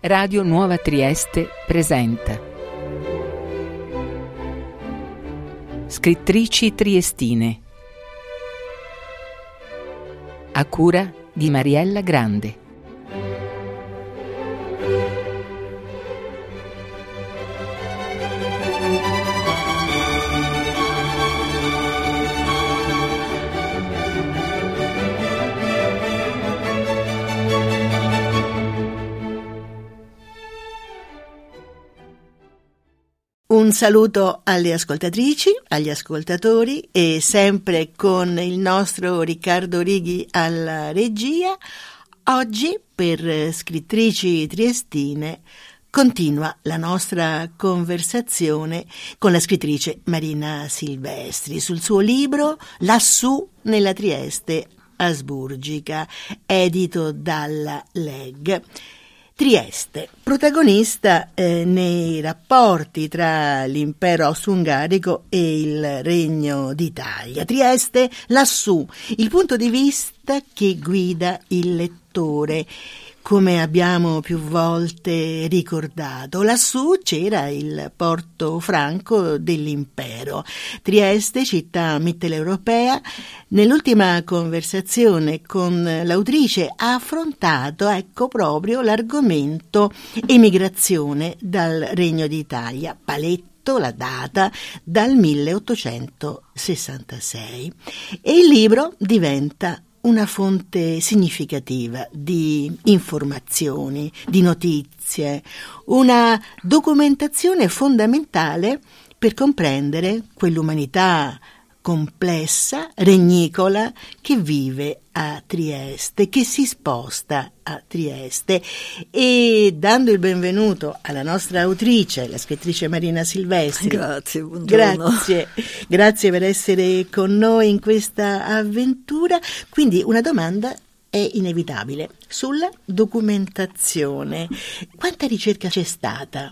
Radio Nuova Trieste presenta Scrittrici triestine, a cura di Mariella Grande. Un saluto alle ascoltatrici, agli ascoltatori e sempre con il nostro Riccardo Righi alla regia. Oggi per Scrittrici triestine continua la nostra conversazione con la scrittrice Marina Silvestri sul suo libro Lassù nella Trieste asburgica, edito dalla Leg. Trieste, protagonista nei rapporti tra l'impero austro-ungarico e il Regno d'Italia. Trieste, lassù, il punto di vista che guida il lettore. Come abbiamo più volte ricordato, lassù c'era il porto franco dell'impero. Trieste, città mitteleuropea, nell'ultima conversazione con l'autrice ha affrontato, proprio l'argomento emigrazione dal Regno d'Italia. Paletto la data dal 1866 e il libro diventa una fonte significativa di informazioni, di notizie, una documentazione fondamentale per comprendere quell'umanità complessa, regnicola, che vive a Trieste, che si sposta a Trieste. E dando il benvenuto alla nostra autrice, la scrittrice Marina Silvestri. Grazie, buongiorno. Grazie per essere con noi in questa avventura. Quindi una domanda è inevitabile sulla documentazione. Quanta ricerca c'è stata?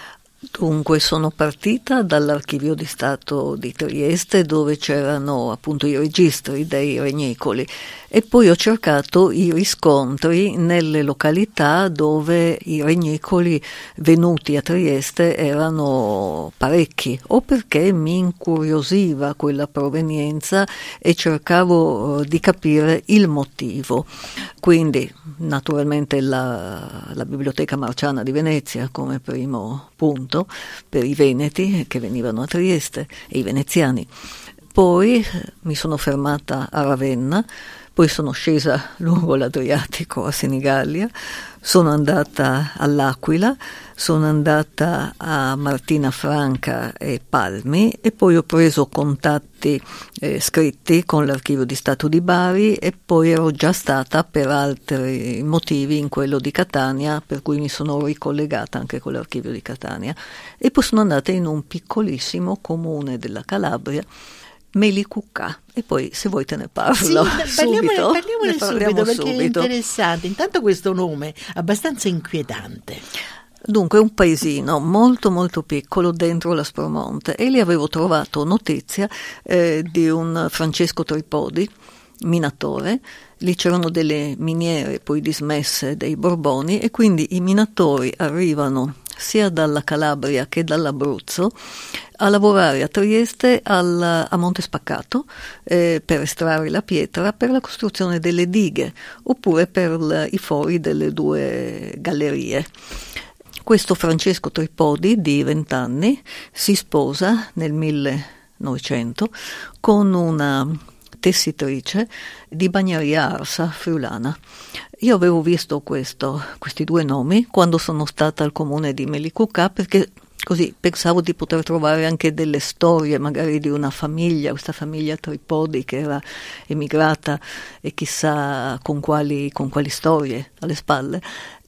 Dunque sono partita dall'Archivio di Stato di Trieste, dove c'erano appunto i registri dei regnicoli, e poi ho cercato i riscontri nelle località dove i regnicoli venuti a Trieste erano parecchi, o perché mi incuriosiva quella provenienza e cercavo di capire il motivo. Quindi naturalmente la Biblioteca Marciana di Venezia come primo punto per i veneti che venivano a Trieste e i veneziani. Poi mi sono fermata a Ravenna, poi sono scesa lungo l'Adriatico a Senigallia, sono andata all'Aquila, sono andata a Martina Franca e Palmi e poi ho preso contatti scritti con l'Archivio di Stato di Bari e poi ero già stata per altri motivi in quello di Catania, per cui mi sono ricollegata anche con l'Archivio di Catania, e poi sono andata in un piccolissimo comune della Calabria, Melicucca, e poi se vuoi te ne parlo. Parliamone subito perché è interessante. Intanto questo nome abbastanza inquietante. Dunque è un paesino molto molto piccolo dentro l'Aspromonte, e lì avevo trovato notizia di un Francesco Tripodi, minatore. Lì c'erano delle miniere poi dismesse dei Borboni, e quindi i minatori arrivano sia dalla Calabria che dall'Abruzzo a lavorare a Trieste a Monte Spaccato per estrarre la pietra per la costruzione delle dighe oppure per i fori delle due gallerie. Questo Francesco Tripodi di 20 anni si sposa nel 1900 con una tessitrice di Bagnaria Arsa, friulana. Io avevo visto questi due nomi quando sono stata al comune di Melicucca, perché così pensavo di poter trovare anche delle storie magari di una famiglia, questa famiglia Tripodi che era emigrata e chissà con quali storie alle spalle.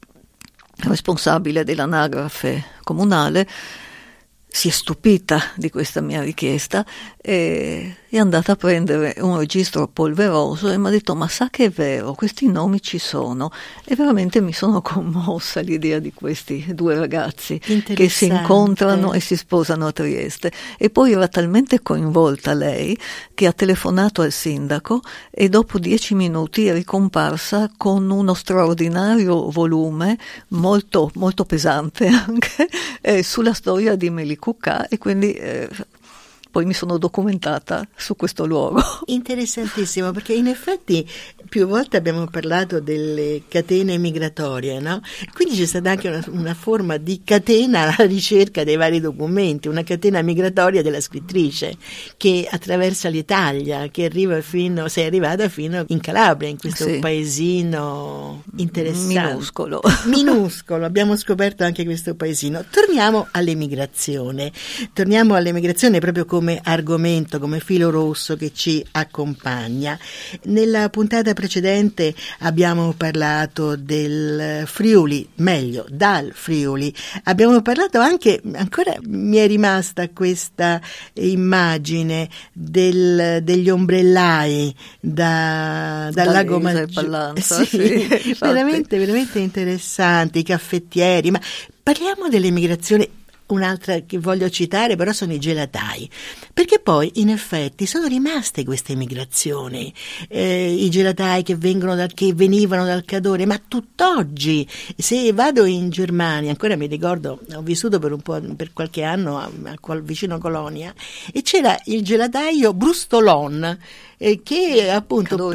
Il responsabile dell'anagrafe comunale si è stupita di questa mia richiesta e è andata a prendere un registro polveroso e mi ha detto: ma sa che è vero, questi nomi ci sono. E veramente mi sono commossa l'idea di questi due ragazzi che si incontrano e si sposano a Trieste. E poi era talmente coinvolta lei che ha telefonato al sindaco e dopo 10 minuti è ricomparsa con uno straordinario volume molto, molto pesante anche sulla storia di Melicucà, e quindi poi mi sono documentata su questo luogo. Interessantissimo, perché in effetti più volte abbiamo parlato delle catene migratorie, no? Quindi c'è stata anche una forma di catena alla ricerca dei vari documenti, una catena migratoria della scrittrice che attraversa l'Italia, che arriva sei arrivata fino in Calabria, in questo paesino interessante. Minuscolo, abbiamo scoperto anche questo paesino. Torniamo all'emigrazione proprio come argomento, come filo rosso che ci accompagna. Nella puntata precedente abbiamo parlato del Friuli, meglio, dal Friuli. Abbiamo parlato anche, ancora mi è rimasta questa immagine degli ombrellai dal lago Maggiore. Sì, veramente, veramente interessanti, i caffettieri. Ma parliamo dell'emigrazione. Un'altra che voglio citare però sono i gelatai, perché poi in effetti sono rimaste queste migrazioni, i gelatai che venivano dal Cadore, ma tutt'oggi se vado in Germania, ancora mi ricordo, ho vissuto per qualche anno vicino a Colonia, e c'era il gelataio Brustolon, che appunto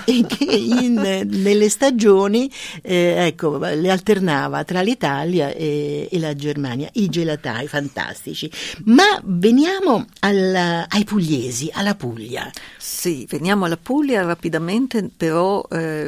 nelle stagioni le alternava tra l'Italia e la Germania, i gelatai fantastici. Ma veniamo ai pugliesi, alla Puglia. Sì, veniamo alla Puglia rapidamente, però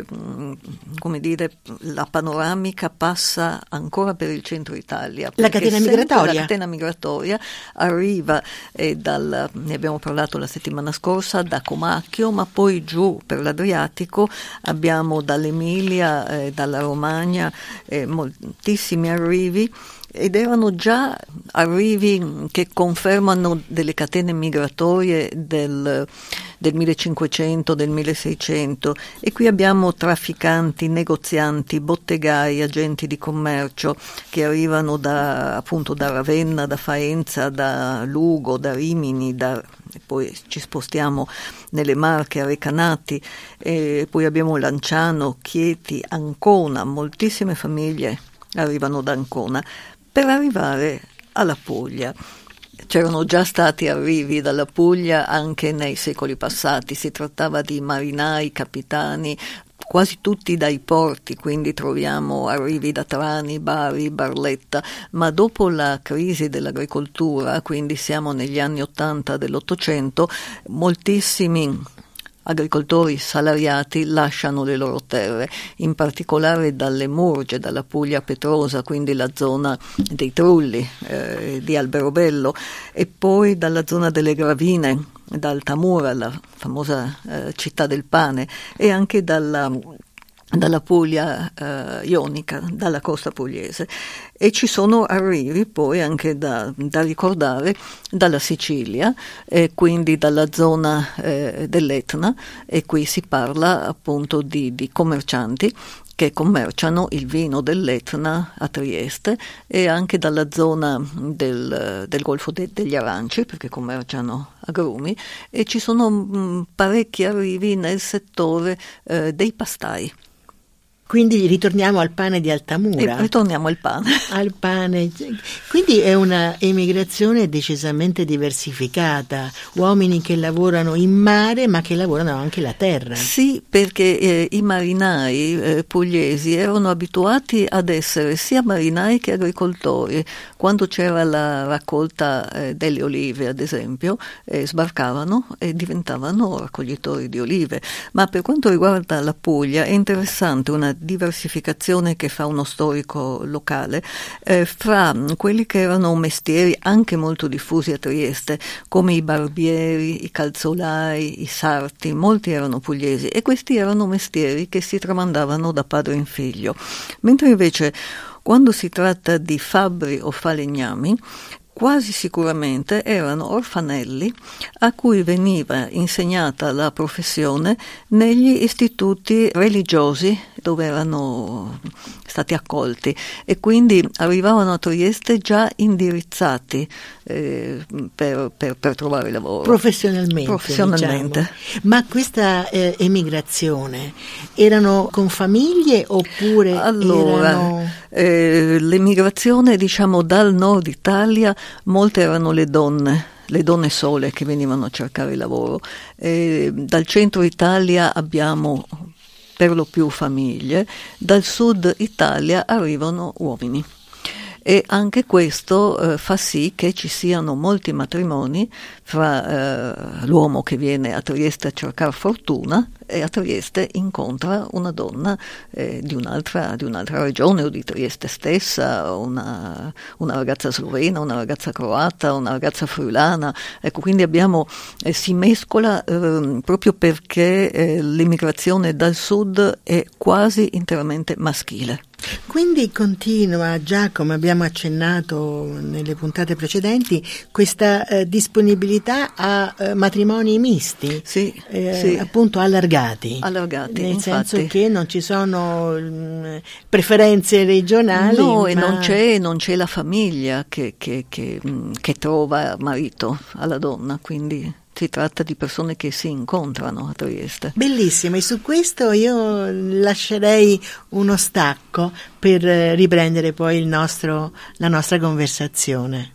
come dire, la panoramica passa ancora per il centro Italia. La catena migratoria. La catena migratoria arriva ne abbiamo parlato la settimana scorsa, da Comacchio, ma poi giù per l'Adriatico abbiamo dall'Emilia, dalla Romagna, moltissimi arrivi, ed erano già arrivi che confermano delle catene migratorie del 1500, del 1600, e qui abbiamo trafficanti, negozianti, bottegai, agenti di commercio che arrivano appunto da Ravenna, da Faenza, da Lugo, da Rimini, e poi ci spostiamo nelle Marche, a Recanati, e poi abbiamo Lanciano, Chieti, Ancona, moltissime famiglie arrivano da Ancona per arrivare alla Puglia. C'erano già stati arrivi dalla Puglia anche nei secoli passati, si trattava di marinai, capitani, quasi tutti dai porti, quindi troviamo arrivi da Trani, Bari, Barletta, ma dopo la crisi dell'agricoltura, quindi siamo negli anni 80 dell'Ottocento, moltissimi agricoltori salariati lasciano le loro terre, in particolare dalle Murge, dalla Puglia Petrosa, quindi la zona dei Trulli, di Alberobello, e poi dalla zona delle Gravine, da Altamura, la famosa città del pane, e anche dalla Puglia ionica, dalla costa pugliese. E ci sono arrivi poi anche da ricordare dalla Sicilia, quindi dalla zona dell'Etna, e qui si parla appunto di commercianti che commerciano il vino dell'Etna a Trieste, e anche dalla zona del Golfo degli Aranci, perché commerciano agrumi, e ci sono parecchi arrivi nel settore dei pastai. Quindi ritorniamo al pane di Altamura. Ritorniamo al pane. Al pane. Quindi è una emigrazione decisamente diversificata, uomini che lavorano in mare ma che lavorano anche la terra. Sì, perché i marinai pugliesi erano abituati ad essere sia marinai che agricoltori. Quando c'era la raccolta delle olive, ad esempio, sbarcavano e diventavano raccoglitori di olive. Ma per quanto riguarda la Puglia è interessante una diversificazione che fa uno storico locale fra quelli che erano mestieri anche molto diffusi a Trieste, come i barbieri, i calzolai, i sarti. Molti erano pugliesi, e questi erano mestieri che si tramandavano da padre in figlio, mentre invece quando si tratta di fabbri o falegnami, quasi sicuramente erano orfanelli a cui veniva insegnata la professione negli istituti religiosi dove erano stati accolti, e quindi arrivavano a Trieste già indirizzati per trovare lavoro. Professionalmente. Diciamo. Ma questa emigrazione erano con famiglie oppure erano... L'emigrazione, diciamo, dal nord Italia, molte erano le donne sole che venivano a cercare lavoro. Dal centro Italia abbiamo per lo più famiglie, dal sud Italia arrivano uomini. E anche questo fa sì che ci siano molti matrimoni fra l'uomo che viene a Trieste a cercare fortuna e a Trieste incontra una donna di un'altra regione o di Trieste stessa, una ragazza slovena, una ragazza croata, una ragazza friulana. Ecco, quindi si mescola proprio perché l'immigrazione dal sud è quasi interamente maschile. Quindi continua, già come abbiamo accennato nelle puntate precedenti, questa disponibilità a matrimoni misti, sì. Appunto allargati, nel infatti. senso che non ci sono preferenze regionali. No, e non c'è la famiglia che trova marito alla donna, quindi si tratta di persone che si incontrano a Trieste. Bellissimo, e su questo io lascerei uno stacco per riprendere poi la nostra conversazione.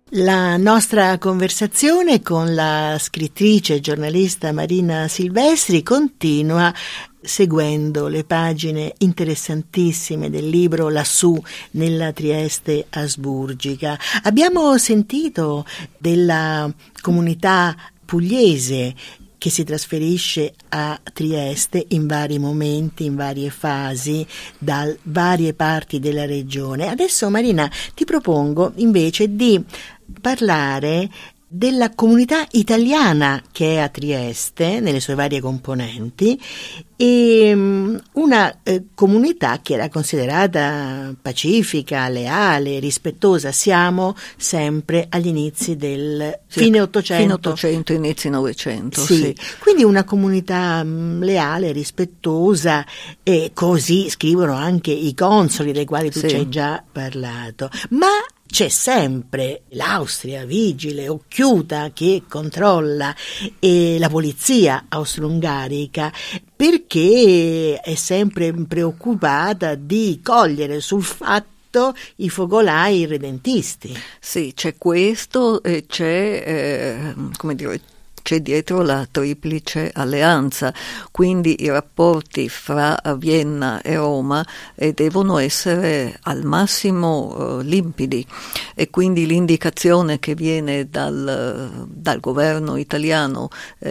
La nostra conversazione con la scrittrice e giornalista Marina Silvestri continua seguendo le pagine interessantissime del libro Lassù nella Trieste asburgica. Abbiamo sentito della comunità pugliese che si trasferisce a Trieste in vari momenti, in varie fasi, da varie parti della regione. Adesso, Marina, ti propongo invece di parlare della comunità italiana che è a Trieste, nelle sue varie componenti, e una comunità che era considerata pacifica, leale, rispettosa. Siamo sempre agli inizi del fine Ottocento. Fine Ottocento, inizi Novecento. Sì. Quindi una comunità leale, rispettosa, e così scrivono anche i consoli dei quali tu ci hai già parlato. Ma c'è sempre l'Austria vigile, occhiuta, che controlla, e la polizia austro-ungarica, perché è sempre preoccupata di cogliere sul fatto i focolai irredentisti. Sì, c'è questo e c'è, c'è dietro la triplice alleanza, quindi i rapporti fra Vienna e Roma devono essere al massimo limpidi, e quindi l'indicazione che viene dal governo italiano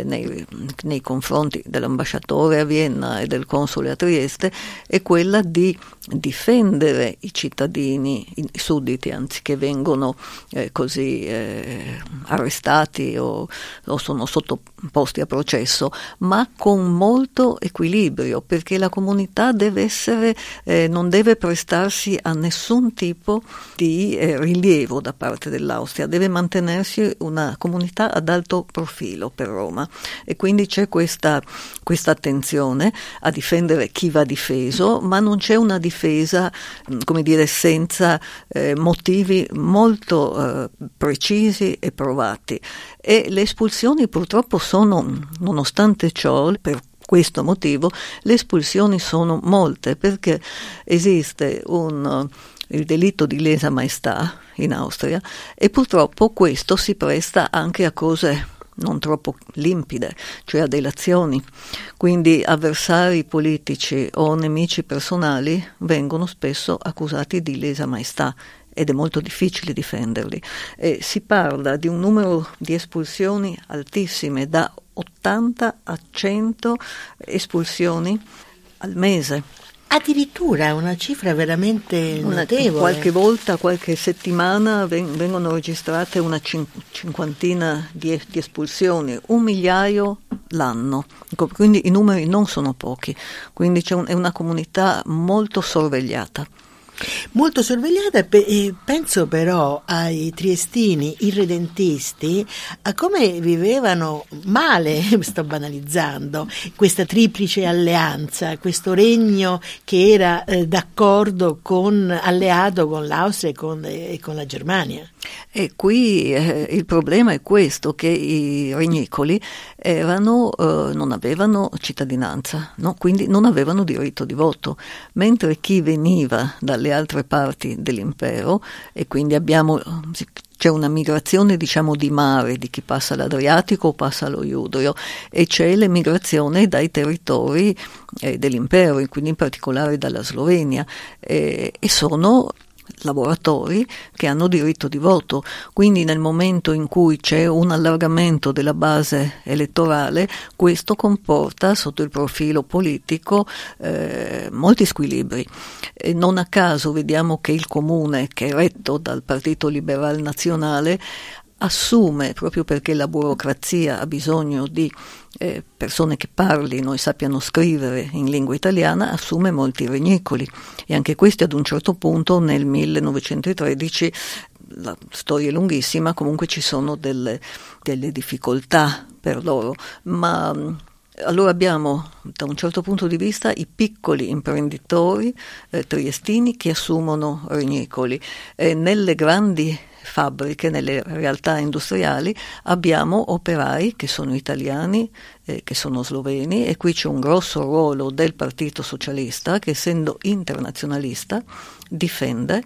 nei confronti dell'ambasciatore a Vienna e del console a Trieste è quella di difendere i cittadini, i sudditi, anzi, che vengono così arrestati o sono sottoposti a processo, ma con molto equilibrio, perché la comunità deve essere, non deve prestarsi a nessun tipo di rilievo da parte dell'Austria, deve mantenersi una comunità ad alto profilo per Roma, e quindi c'è questa attenzione a difendere chi va difeso, ma non c'è una difesa, come dire, senza motivi molto precisi e provati. E le espulsioni purtroppo sono, nonostante ciò, per questo motivo, le espulsioni sono molte, perché esiste il delitto di lesa maestà in Austria, e purtroppo questo si presta anche a cose non troppo limpide, cioè a delazioni. Quindi avversari politici o nemici personali vengono spesso accusati di lesa maestà, ed è molto difficile difenderli. Si parla di un numero di espulsioni altissime, da 80 a 100 espulsioni al mese. Addirittura una cifra veramente notevole. Qualche volta, qualche settimana vengono registrate una cinquantina di espulsioni, 1 migliaio l'anno, quindi i numeri non sono pochi, quindi è una comunità molto sorvegliata. Molto sorvegliata, penso però ai triestini irredentisti, a come vivevano male, sto banalizzando, questa triplice alleanza, questo regno che era alleato con l'Austria e con la Germania. E qui il problema è questo, che i regnicoli non avevano cittadinanza, no? Quindi non avevano diritto di voto, mentre chi veniva dalle altre parti dell'impero, e quindi c'è una migrazione, diciamo, di mare, di chi passa l'Adriatico o passa lo Iudrio, e c'è l'emigrazione dai territori dell'impero, quindi in particolare dalla Slovenia, e sono lavoratori che hanno diritto di voto. Quindi nel momento in cui c'è un allargamento della base elettorale, questo comporta sotto il profilo politico molti squilibri. Non a caso vediamo che il comune, che è retto dal Partito Liberal Nazionale, assume, proprio perché la burocrazia ha bisogno di persone che parlino e sappiano scrivere in lingua italiana, assume molti regnicoli, e anche questi ad un certo punto nel 1913, la storia è lunghissima, comunque ci sono delle difficoltà per loro, ma allora abbiamo da un certo punto di vista i piccoli imprenditori triestini che assumono regnicoli, nelle grandi fabbriche, nelle realtà industriali abbiamo operai che sono italiani, che sono sloveni, e qui c'è un grosso ruolo del Partito Socialista che, essendo internazionalista, difende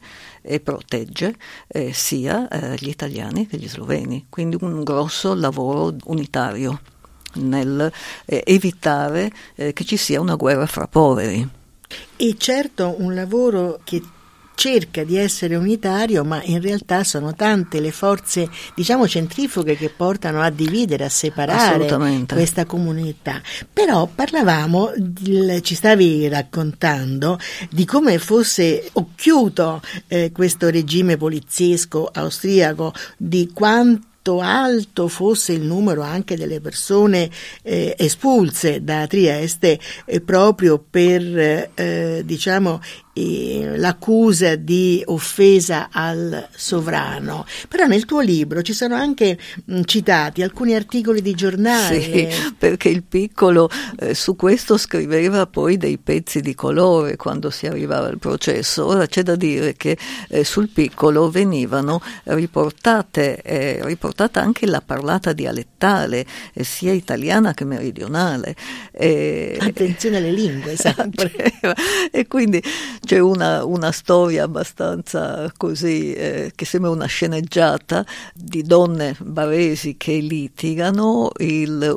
e protegge sia gli italiani che gli sloveni. Quindi un grosso lavoro unitario nel evitare che ci sia una guerra fra poveri. E certo un lavoro che cerca di essere unitario, ma in realtà sono tante le forze, diciamo, centrifughe che portano a dividere, a separare questa comunità. Però parlavamo, ci stavi raccontando di come fosse occhiuto questo regime poliziesco austriaco, di quanto alto fosse il numero anche delle persone espulse da Trieste proprio per diciamo l'accusa di offesa al sovrano. Però nel tuo libro ci sono anche citati alcuni articoli di giornale. Sì, perché il Piccolo su questo scriveva poi dei pezzi di colore quando si arrivava al processo. Ora c'è da dire che sul Piccolo venivano riportata anche la parlata dialettale, sia italiana che meridionale. Attenzione alle lingue, sempre. E quindi c'è una storia abbastanza così, che sembra una sceneggiata, di donne baresi che litigano, il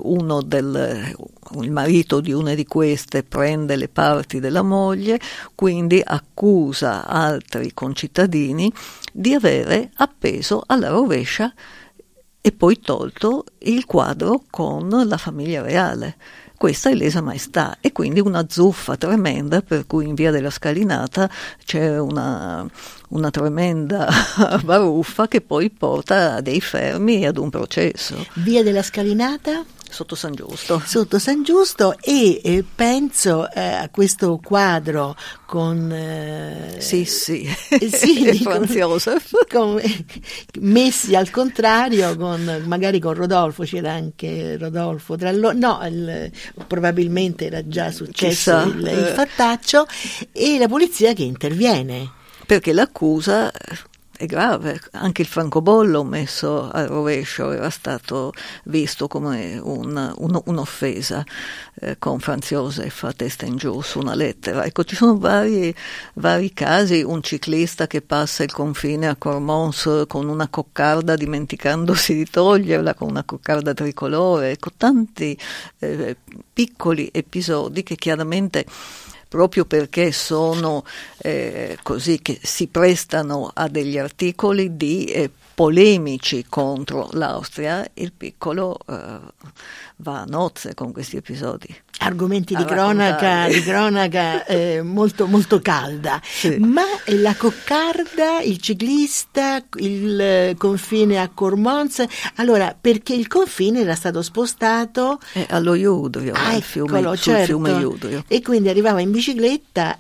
marito di una di queste prende le parti della moglie, quindi accusa altri concittadini di avere appeso alla rovescia e poi tolto il quadro con la famiglia reale. Questa è lesa maestà, e quindi una zuffa tremenda, per cui in via della Scalinata c'è una tremenda baruffa che poi porta a dei fermi e ad un processo. Via della Scalinata? Sotto San Giusto. Sotto San Giusto, e penso a questo quadro con sì, e Franz Josef, messi al contrario, magari con Rodolfo, c'era anche Rodolfo tra probabilmente era già successo il fattaccio, e la polizia che interviene. Perché l'accusa è grave, anche il francobollo messo al rovescio era stato visto come un'offesa, con Franz Josef a testa in giù su una lettera. Ecco, ci sono vari casi, un ciclista che passa il confine a Cormons con una coccarda dimenticandosi di toglierla, con una coccarda tricolore, ecco, tanti piccoli episodi che chiaramente, proprio perché sono così, che si prestano a degli articoli di polemici contro l'Austria, il Piccolo va a nozze con questi episodi. Argomenti di cronaca molto, molto calda. Sì. Ma la coccarda, il ciclista, il confine a Cormons, allora, perché il confine era stato spostato allo Iudrio, al fiume Iudrio. E quindi arrivava in bicicletta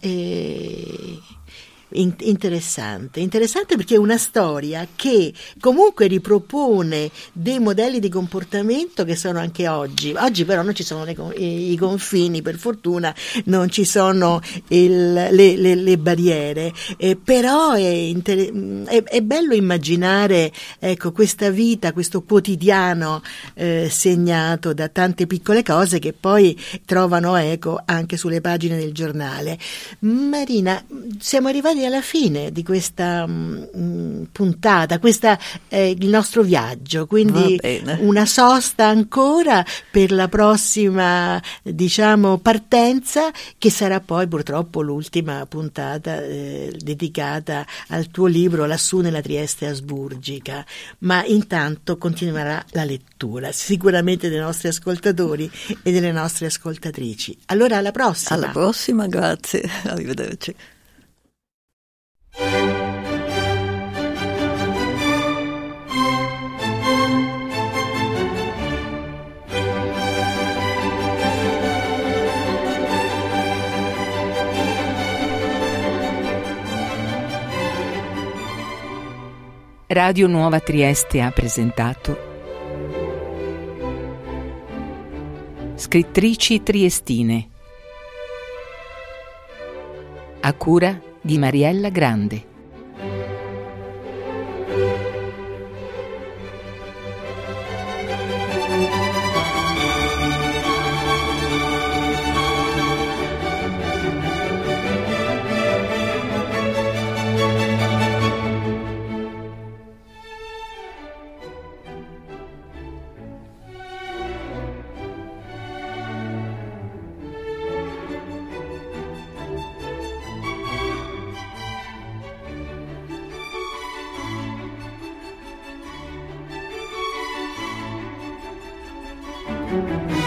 interessante perché è una storia che comunque ripropone dei modelli di comportamento che sono anche oggi però non ci sono i confini, per fortuna non ci sono le barriere, però è bello immaginare, ecco, questa vita, questo quotidiano segnato da tante piccole cose che poi trovano eco anche sulle pagine del giornale. Marina, siamo arrivati alla fine di questa puntata, il nostro viaggio, quindi una sosta ancora per la prossima, diciamo, partenza, che sarà poi purtroppo l'ultima puntata dedicata al tuo libro Lassù nella Trieste asburgica, ma intanto continuerà la lettura sicuramente dei nostri ascoltatori e delle nostre ascoltatrici. Allora alla prossima. Alla prossima, grazie, arrivederci. Radio Nuova Trieste ha presentato Scrittrici triestine, a cura di Mariella Grande. Roma.